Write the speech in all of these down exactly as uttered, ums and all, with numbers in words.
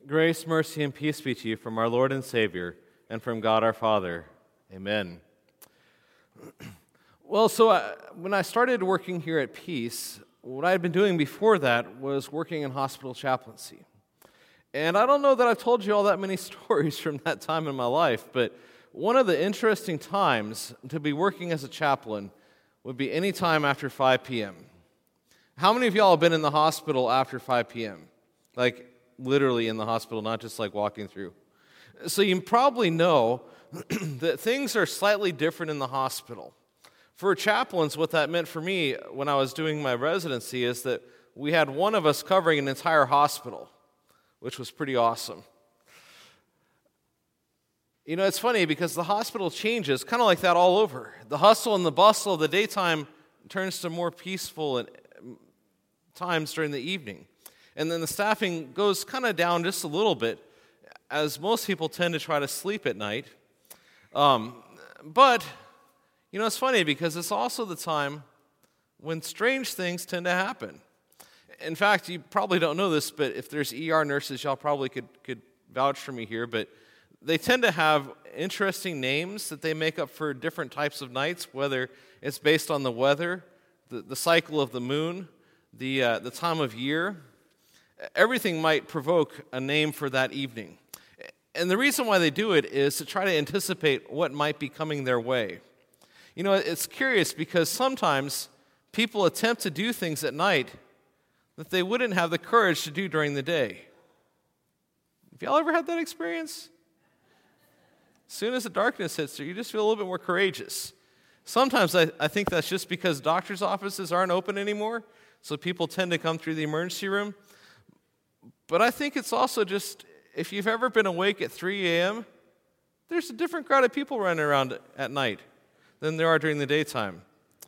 Grace, mercy, and peace be to you from our Lord and Savior, and from God our Father. Amen. Well, so I, when I started working here at Peace, what I had been doing before that was working in hospital chaplaincy. And I don't know that I've told you all that many stories from that time in my life, but one of the interesting times to be working as a chaplain would be any time after five p.m. How many of y'all have been in the hospital after five p.m.? Like, literally in the hospital, not just like walking through. So you probably know that things are slightly different in the hospital. For chaplains, what that meant for me when I was doing my residency is that we had one of us covering an entire hospital, which was pretty awesome. You know, it's funny because the hospital changes kind of like that all over. The hustle and the bustle of the daytime turns to more peaceful and times during the evening. And then the staffing goes kind of down just a little bit, as most people tend to try to sleep at night. Um, but, you know, it's funny because it's also the time when strange things tend to happen. In fact, you probably don't know this, but if there's E R nurses, y'all probably could, could vouch for me here, but they tend to have interesting names that they make up for different types of nights, whether it's based on the weather, the, the cycle of the moon, the uh, the time of year. Everything might provoke a name for that evening. And the reason why they do it is to try to anticipate what might be coming their way. You know, it's curious because sometimes people attempt to do things at night that they wouldn't have the courage to do during the day. Have y'all ever had that experience? As soon as the darkness hits you, you just feel a little bit more courageous. Sometimes I, I think that's just because doctors' offices aren't open anymore, so people tend to come through the emergency room. But I think it's also just, if you've ever been awake at three a.m., there's a different crowd of people running around at night than there are during the daytime.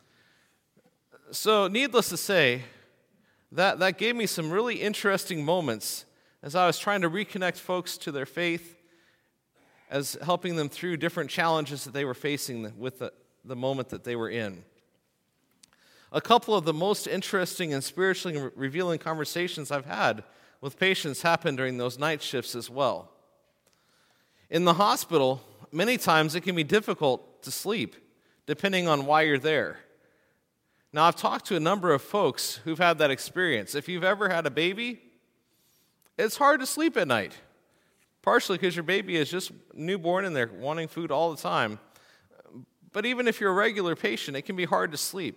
So needless to say, that, that gave me some really interesting moments as I was trying to reconnect folks to their faith, as helping them through different challenges that they were facing with the, the moment that they were in. A couple of the most interesting and spiritually revealing conversations I've had with patients happen during those night shifts as well. In the hospital, many times it can be difficult to sleep, depending on why you're there. Now, I've talked to a number of folks who've had that experience. If you've ever had a baby, it's hard to sleep at night, partially because your baby is just newborn and they're wanting food all the time. But even if you're a regular patient, it can be hard to sleep.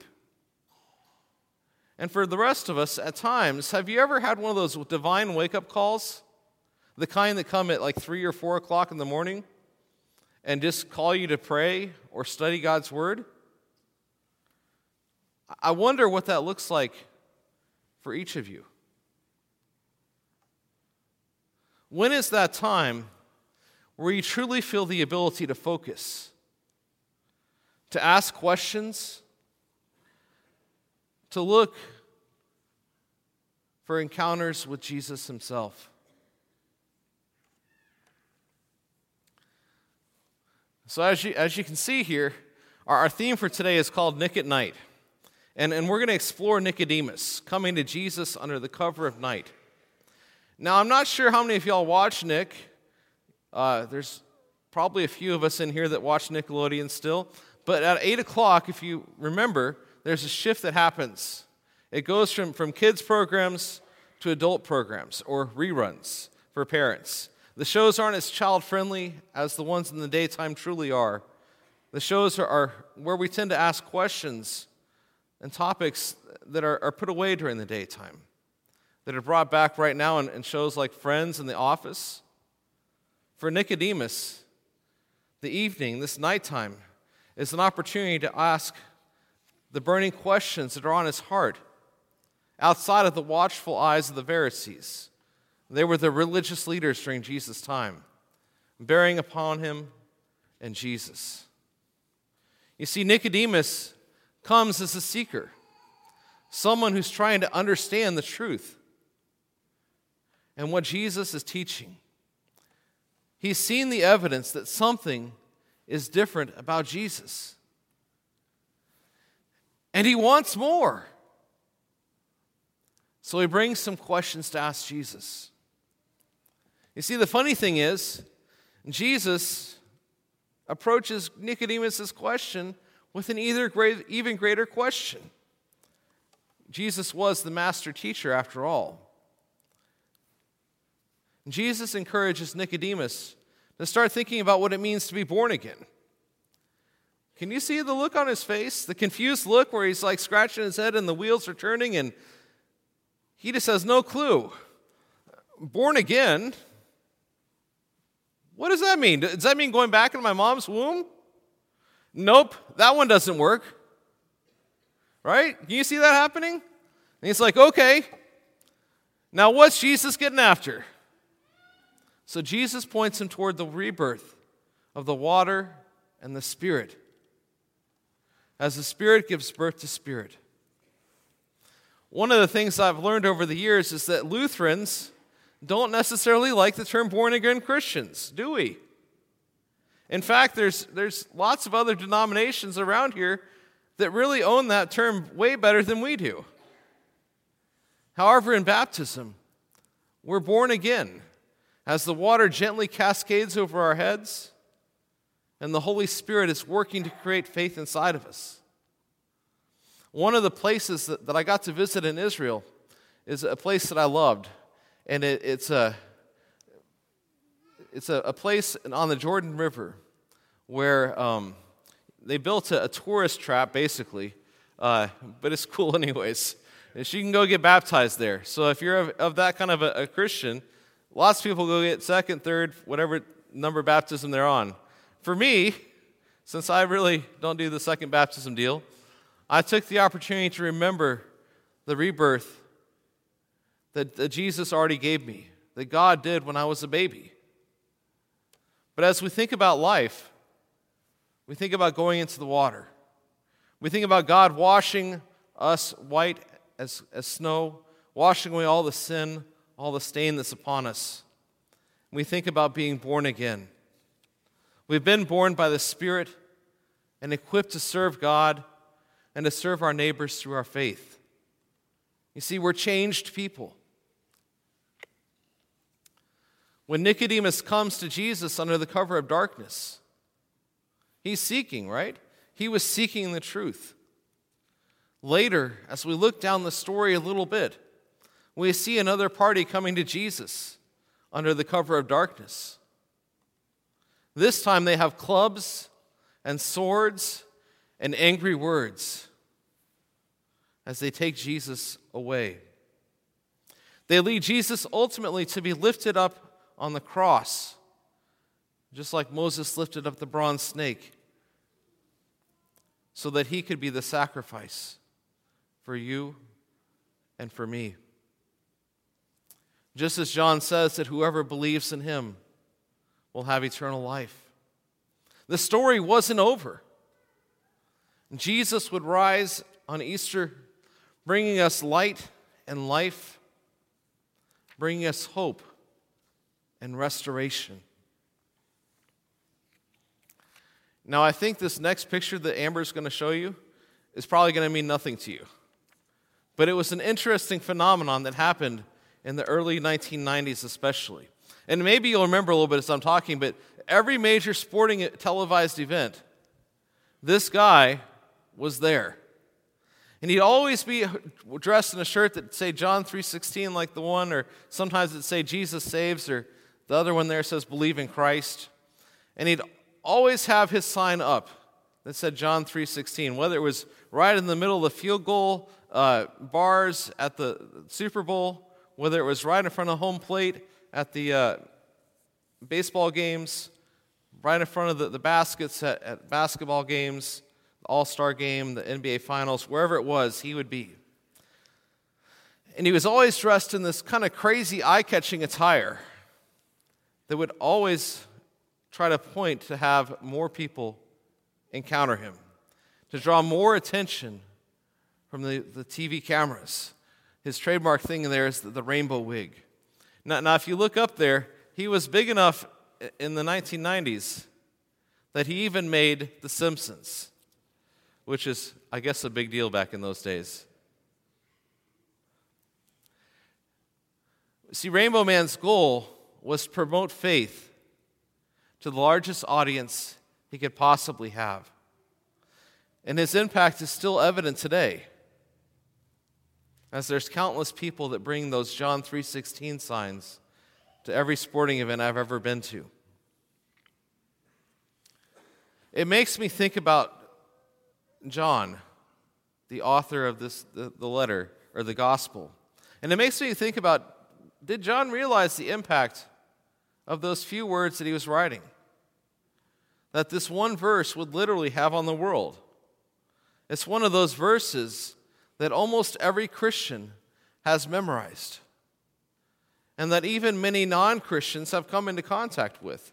And for the rest of us, at times, have you ever had one of those divine wake-up calls? The kind that come at like three or four o'clock in the morning and just call you to pray or study God's Word? I wonder what that looks like for each of you. When is that time where you truly feel the ability to focus, to ask questions, to look for encounters with Jesus himself? So as you, as you can see here, our, our theme for today is called Nick at Night. And, and we're going to explore Nicodemus, coming to Jesus under the cover of night. Now, I'm not sure how many of y'all watch Nick. Uh, there's probably a few of us in here that watch Nickelodeon still. But at eight o'clock, if you remember, there's a shift that happens. It goes from, from kids' programs to adult programs, or reruns for parents. The shows aren't as child-friendly as the ones in the daytime truly are. The shows are, are where we tend to ask questions and topics that are, are put away during the daytime, that are brought back right now in, in shows like Friends and The Office. For Nicodemus, the evening, this nighttime, is an opportunity to ask the burning questions that are on his heart outside of the watchful eyes of the Pharisees. They were the religious leaders during Jesus' time, bearing upon him and Jesus. You see, Nicodemus comes as a seeker, someone who's trying to understand the truth and what Jesus is teaching. He's seen the evidence that something is different about Jesus. And he wants more. So he brings some questions to ask Jesus. You see, the funny thing is, Jesus approaches Nicodemus' question with an either great, even greater question. Jesus was the master teacher after all. Jesus encourages Nicodemus to start thinking about what it means to be born again. Can you see the look on his face? The confused look where he's like scratching his head and the wheels are turning and he just has no clue. Born again? What does that mean? Does that mean going back into my mom's womb? Nope, that one doesn't work. Right? Can you see that happening? And he's like, okay, now what's Jesus getting after? So Jesus points him toward the rebirth of the water and the Spirit, as the Spirit gives birth to Spirit. One of the things I've learned over the years is that Lutherans don't necessarily like the term born-again Christians, do we? In fact, there's, there's lots of other denominations around here that really own that term way better than we do. However, in baptism, we're born again as the water gently cascades over our heads and the Holy Spirit is working to create faith inside of us. One of the places that, that I got to visit in Israel is a place that I loved, and it, it's a it's a, a place on the Jordan River where um, they built a, a tourist trap, basically, uh, but it's cool anyways. And you can go get baptized there. So if you're of, of that kind of a, a Christian, lots of people go get second, third, whatever number of baptism they're on. For me, since I really don't do the second baptism deal, I took the opportunity to remember the rebirth that, that Jesus already gave me, that God did when I was a baby. But as we think about life, we think about going into the water. We think about God washing us white as, as snow, washing away all the sin, all the stain that's upon us. We think about being born again. We've been born by the Spirit and equipped to serve God and to serve our neighbors through our faith. You see, we're changed people. When Nicodemus comes to Jesus under the cover of darkness, he's seeking, right? He was seeking the truth. Later, as we look down the story a little bit, we see another party coming to Jesus under the cover of darkness. This time they have clubs and swords and angry words as they take Jesus away. They lead Jesus ultimately to be lifted up on the cross, just like Moses lifted up the bronze snake, so that he could be the sacrifice for you and for me. Just as John says that whoever believes in him will have eternal life. The story wasn't over. Jesus would rise on Easter, bringing us light and life, bringing us hope and restoration. Now, I think this next picture that Amber's going to show you is probably going to mean nothing to you. But it was an interesting phenomenon that happened in the early nineteen nineties especially. And maybe you'll remember a little bit as I'm talking, but every major sporting televised event, this guy was there. And he'd always be dressed in a shirt that say John three sixteen like the one, or sometimes it'd say Jesus saves, or the other one there says believe in Christ. And he'd always have his sign up that said John three sixteen, whether it was right in the middle of the field goal uh, bars at the Super Bowl, whether it was right in front of home plate at the uh, baseball games, right in front of the, the baskets at, at basketball games, the All-Star game, the N B A Finals, wherever it was, he would be. And he was always dressed in this kind of crazy, eye-catching attire that would always try to point to have more people encounter him, to draw more attention from the, the T V cameras. His trademark thing in there is the, the rainbow wig. Now, now, if you look up there, he was big enough in the nineteen nineties that he even made The Simpsons, which is, I guess, a big deal back in those days. See, Rainbow Man's goal was to promote faith to the largest audience he could possibly have. And his impact is still evident today, as there's countless people that bring those John three sixteen signs to every sporting event I've ever been to. It makes me think about John, the author of this the, the letter, or the gospel. And it makes me think about, did John realize the impact of those few words that he was writing? That this one verse would literally have on the world. It's one of those verses that almost every Christian has memorized, and that even many non-Christians have come into contact with.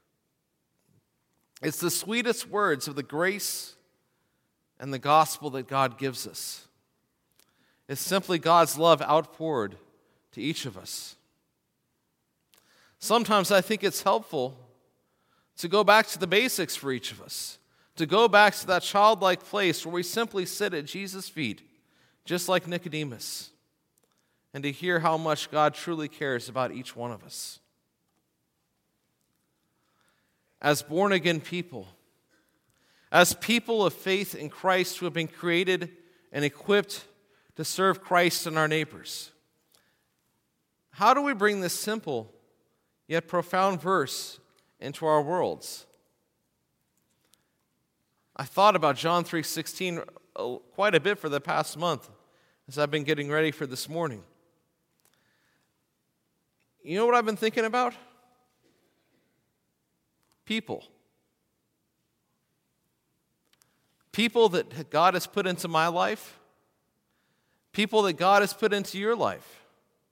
It's the sweetest words of the grace and the gospel that God gives us. It's simply God's love outpoured to each of us. Sometimes I think it's helpful to go back to the basics for each of us, to go back to that childlike place where we simply sit at Jesus' feet, just like Nicodemus, and to hear how much God truly cares about each one of us. As born-again people, as people of faith in Christ who have been created and equipped to serve Christ and our neighbors, how do we bring this simple yet profound verse into our worlds? I thought about John three sixteen quite a bit for the past month as I've been getting ready for this morning. You know what I've been thinking about? People. People that God has put into my life. People that God has put into your life.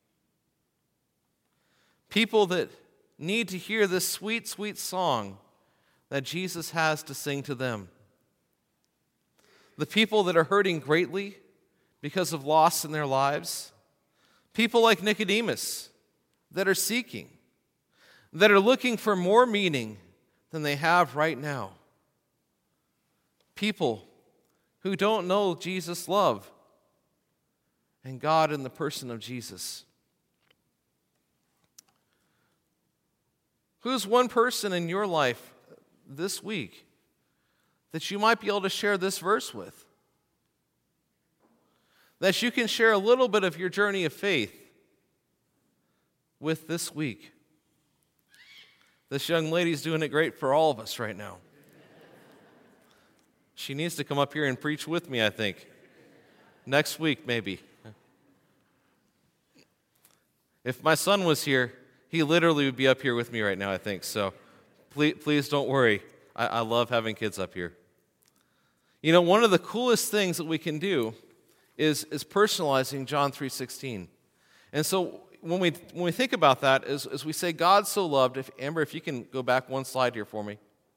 People that need to hear this sweet, sweet song that Jesus has to sing to them. The people that are hurting greatly because of loss in their lives. People like Nicodemus that are seeking, that are looking for more meaning than they have right now. People who don't know Jesus' love and God in the person of Jesus. Who's one person in your life this week that you might be able to share this verse with? That you can share a little bit of your journey of faith with this week. This young lady's doing it great for all of us right now. She needs to come up here and preach with me, I think. Next week, maybe. If my son was here, he literally would be up here with me right now, I think. So please, please don't worry. I, I love having kids up here. You know, one of the coolest things that we can do is, is personalizing John three sixteen. And so when we when we think about that, as, as we say, God so loved, if Amber, if you can go back one slide here for me.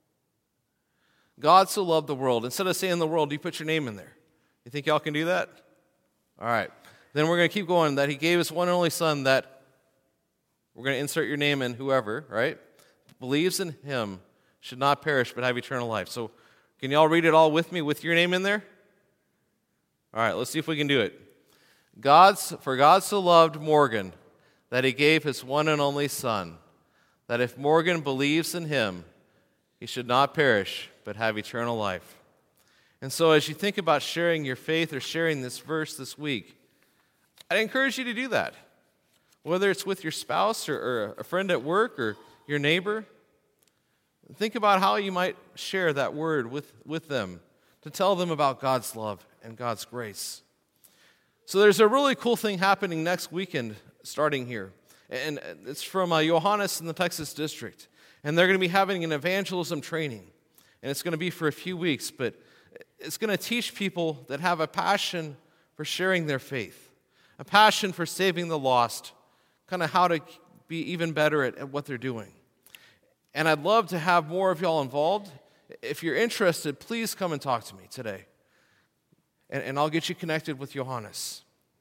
God so loved the world. Instead of saying the world, you put your name in there. You think y'all can do that? All right. Then we're going to keep going, that he gave his one and only son, that we're going to insert your name in, whoever, right? Believes in him should not perish but have eternal life. So can y'all read it all with me with your name in there? All right, let's see if we can do it. God's, for God so loved Morgan that he gave his one and only son, that if Morgan believes in him, he should not perish but have eternal life. And so as you think about sharing your faith or sharing this verse this week, I'd encourage you to do that. Whether it's with your spouse or, or a friend at work or your neighbor, think about how you might share that word with, with them to tell them about God's love and God's grace. So there's a really cool thing happening next weekend starting here. And it's from uh, Johannes in the Texas District. And they're going to be having an evangelism training. And it's going to be for a few weeks, but it's going to teach people that have a passion for sharing their faith, a passion for saving the lost, kind of how to be even better at, at what they're doing. And I'd love to have more of y'all involved. If you're interested, please come and talk to me today. And, and I'll get you connected with Johannes.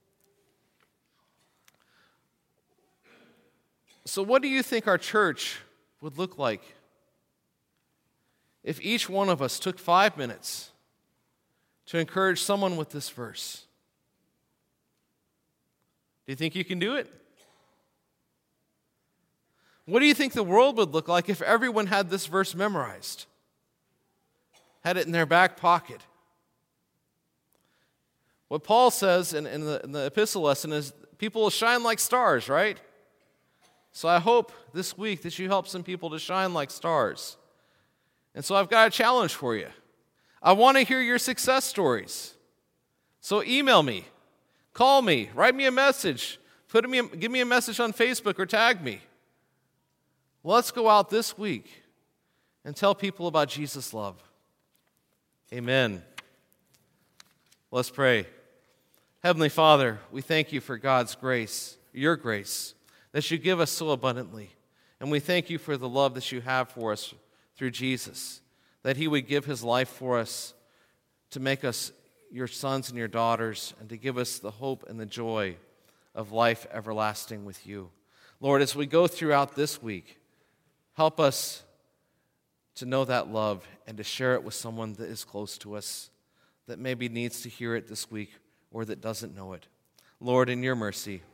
So what do you think our church would look like if each one of us took five minutes to encourage someone with this verse? Do you think you can do it? What do you think the world would look like if everyone had this verse memorized? Had it in their back pocket? What Paul says in, in, the, in the epistle lesson is people will shine like stars, right? So I hope this week that you help some people to shine like stars. And so I've got a challenge for you. I want to hear your success stories. So email me, call me, write me a message, put me, give me a message on Facebook or tag me. Let's go out this week and tell people about Jesus' love. Amen. Let's pray. Heavenly Father, we thank you for God's grace, your grace, that you give us so abundantly. And we thank you for the love that you have for us through Jesus, that he would give his life for us to make us your sons and your daughters and to give us the hope and the joy of life everlasting with you. Lord, as we go throughout this week, help us to know that love and to share it with someone that is close to us, that maybe needs to hear it this week or that doesn't know it. Lord, in your mercy,